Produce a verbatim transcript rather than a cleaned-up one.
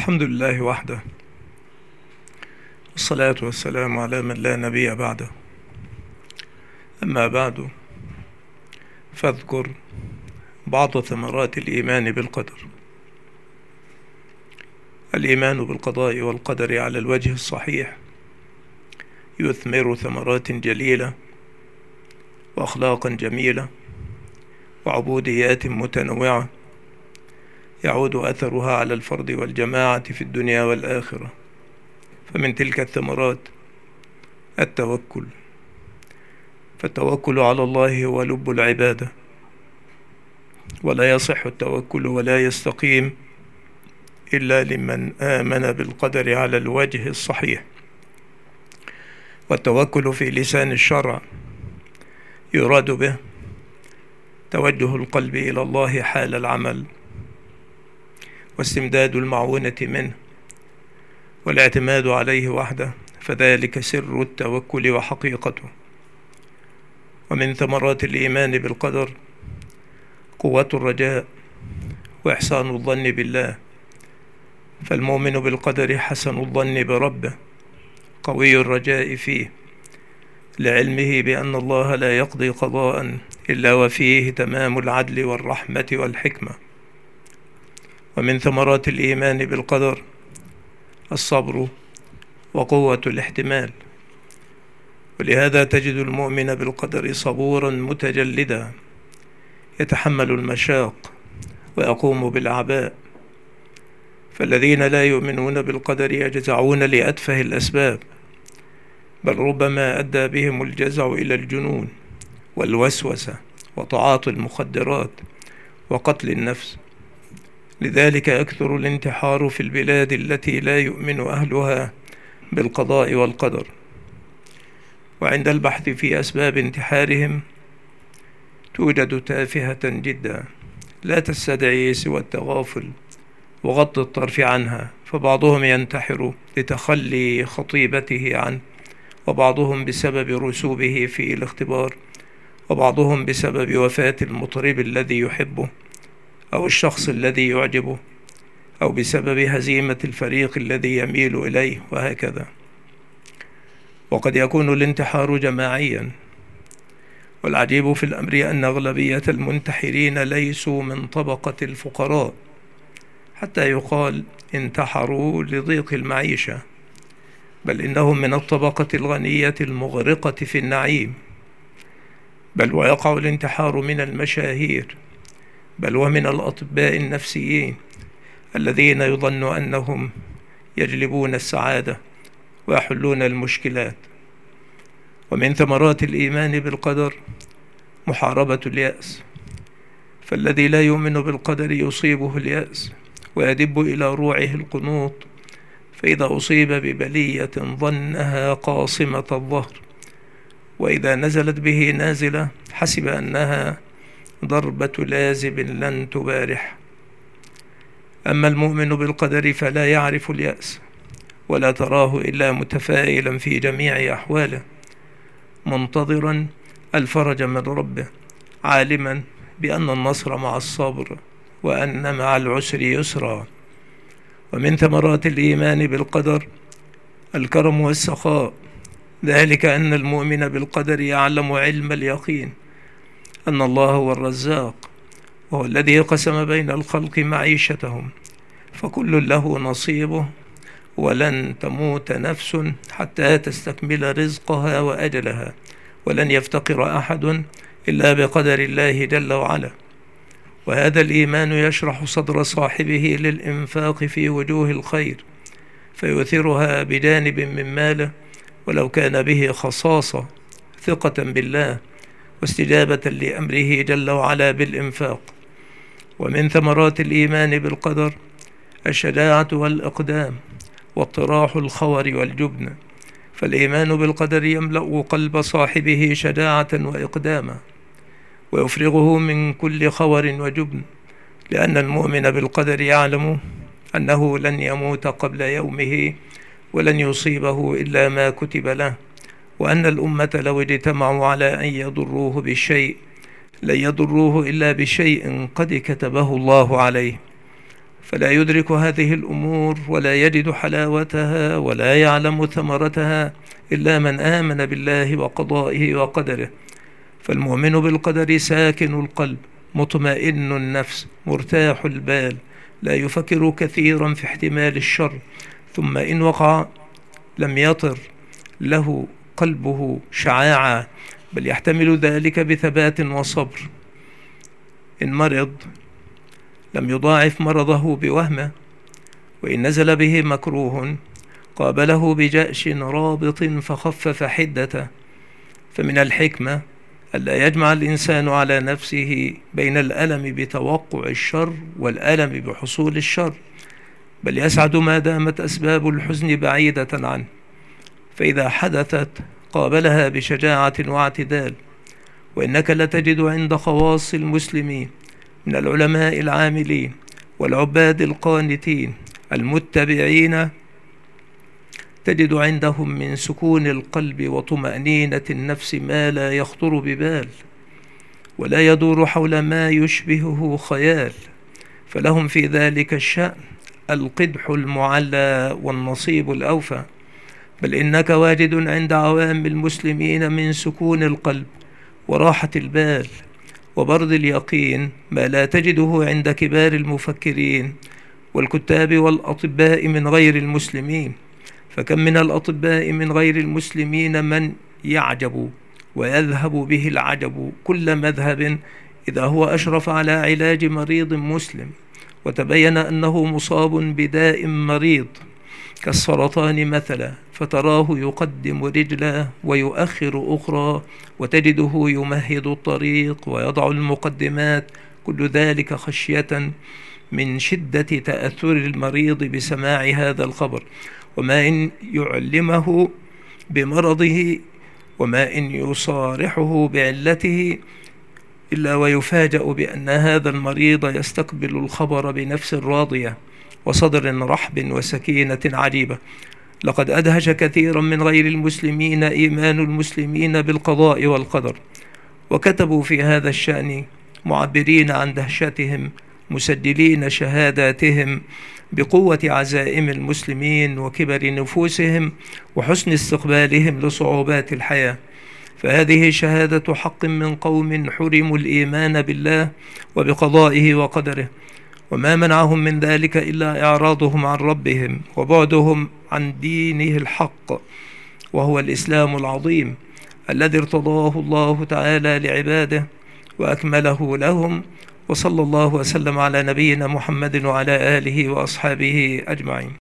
الحمد لله وحده، والصلاة والسلام على من لا نبي بعده. أما بعد، فاذكر بعض ثمرات الإيمان بالقدر. الإيمان بالقضاء والقدر على الوجه الصحيح يثمر ثمرات جليلة وأخلاقا جميلة وعبوديات متنوعة يعود أثرها على الفرد والجماعة في الدنيا والآخرة. فمن تلك الثمرات التوكل، فالتوكل على الله هو لب العبادة، ولا يصح التوكل ولا يستقيم إلا لمن آمن بالقدر على الوجه الصحيح. والتوكل في لسان الشرع يراد به توجه القلب إلى الله حال العمل، واستمداد المعونة منه، والاعتماد عليه وحده، فذلك سر التوكل وحقيقته. ومن ثمرات الإيمان بالقدر قوة الرجاء وإحسان الظن بالله، فالمؤمن بالقدر حسن الظن بربه قوي الرجاء فيه، لعلمه بأن الله لا يقضي قضاء إلا وفيه تمام العدل والرحمة والحكمة. ومن ثمرات الإيمان بالقدر الصبر وقوة الاحتمال، ولهذا تجد المؤمن بالقدر صبورا متجلدا يتحمل المشاق ويقوم بالأعباء. فالذين لا يؤمنون بالقدر يجزعون لأتفه الأسباب، بل ربما أدى بهم الجزع إلى الجنون والوسوسة وتعاطي المخدرات وقتل النفس. لذلك يكثر الانتحار في البلاد التي لا يؤمن أهلها بالقضاء والقدر. وعند البحث في أسباب انتحارهم توجد تافهة جدا لا تستدعي سوى التغافل وغض الطرف عنها، فبعضهم ينتحر لتخلي خطيبته عنه، وبعضهم بسبب رسوبه في الاختبار، وبعضهم بسبب وفاة المطرب الذي يحبه أو الشخص الذي يعجبه، أو بسبب هزيمة الفريق الذي يميل إليه، وهكذا. وقد يكون الانتحار جماعيا، والعجيب في الأمر أن أغلبية المنتحرين ليسوا من طبقة الفقراء حتى يقال انتحروا لضيق المعيشة، بل إنهم من الطبقة الغنية المغرقة في النعيم. بل ويقع الانتحار من المشاهير، بل ومن الأطباء النفسيين الذين يظن أنهم يجلبون السعادة ويحلون المشكلات. ومن ثمرات الإيمان بالقدر محاربة اليأس، فالذي لا يؤمن بالقدر يصيبه اليأس ويدب إلى روعه القنوط، فإذا أصيب ببلية ظنها قاصمة الظهر، وإذا نزلت به نازلة حسب أنها ضربة لازب لن تبارح. أما المؤمن بالقدر فلا يعرف اليأس، ولا تراه إلا متفائلا في جميع أحواله، منتظرا الفرج من ربه، عالما بأن النصر مع الصبر وأن مع العسر يسرا. ومن ثمرات الإيمان بالقدر الكرم والسخاء، ذلك أن المؤمن بالقدر يعلم علم اليقين أن الله هو الرزاق، وهو الذي قسم بين الخلق معيشتهم، فكل له نصيبه، ولن تموت نفس حتى تستكمل رزقها وأجلها، ولن يفتقر أحد إلا بقدر الله جل وعلا. وهذا الإيمان يشرح صدر صاحبه للإنفاق في وجوه الخير، فيؤثرها بجانب من ماله ولو كان به خصاصة، ثقة بالله واستجابة لأمره جل وعلا بالإنفاق. ومن ثمرات الإيمان بالقدر الشجاعة والإقدام واطراح الخور والجبن، فالإيمان بالقدر يملأ قلب صاحبه شجاعة وإقداما ويفرغه من كل خور وجبن، لأن المؤمن بالقدر يعلم أنه لن يموت قبل يومه، ولن يصيبه إلا ما كتب له، وأن الأمة لو اجتمعوا على أن يضروه بشيء لن يضروه إلا بشيء قد كتبه الله عليه. فلا يدرك هذه الأمور ولا يجد حلاوتها ولا يعلم ثمرتها إلا من آمن بالله وقضائه وقدره. فالمؤمن بالقدر ساكن القلب، مطمئن النفس، مرتاح البال، لا يفكر كثيرا في احتمال الشر، ثم إن وقع لم يطر له قلبه شعاعة، بل يحتمل ذلك بثبات وصبر. إن مرض لم يضاعف مرضه بوهمه، وإن نزل به مكروه قابله بجأش رابط فخفف حدته. فمن الحكمة ألا يجمع الإنسان على نفسه بين الألم بتوقع الشر والألم بحصول الشر، بل يسعد ما دامت أسباب الحزن بعيدة عنه، فإذا حدثت قابلها بشجاعة واعتدال. وإنك لتجد عند خواص المسلمين من العلماء العاملين والعباد القانتين المتبعين، تجد عندهم من سكون القلب وطمأنينة النفس ما لا يخطر ببال، ولا يدور حول ما يشبهه خيال، فلهم في ذلك الشأن القدح المعلى والنصيب الأوفى. بل إنك واجد عند عوام المسلمين من سكون القلب وراحة البال وبرد اليقين ما لا تجده عند كبار المفكرين والكتاب والأطباء من غير المسلمين. فكم من الأطباء من غير المسلمين من يعجب ويذهب به العجب كل مذهب إذا هو أشرف على علاج مريض مسلم وتبين أنه مصاب بداء مريض كالسرطان مثلا، فتراه يقدم رجلا ويؤخر أخرى، وتجده يمهد الطريق ويضع المقدمات، كل ذلك خشية من شدة تأثر المريض بسماع هذا الخبر، وما إن يعلمه بمرضه وما إن يصارحه بعلته، إلا ويفاجأ بأن هذا المريض يستقبل الخبر بنفس راضية وصدر رحب وسكينة عجيبة. لقد أدهش كثيرا من غير المسلمين إيمان المسلمين بالقضاء والقدر، وكتبوا في هذا الشأن معبرين عن دهشتهم، مسجلين شهاداتهم بقوة عزائم المسلمين وكبر نفوسهم وحسن استقبالهم لصعوبات الحياة. فهذه شهادة حق من قوم حرموا الإيمان بالله وبقضائه وقدره، وما منعهم من ذلك إلا إعراضهم عن ربهم وبعدهم عن دينه الحق، وهو الإسلام العظيم الذي ارتضاه الله تعالى لعباده وأكمله لهم. وصلى الله وسلم على نبينا محمد وعلى آله وأصحابه أجمعين.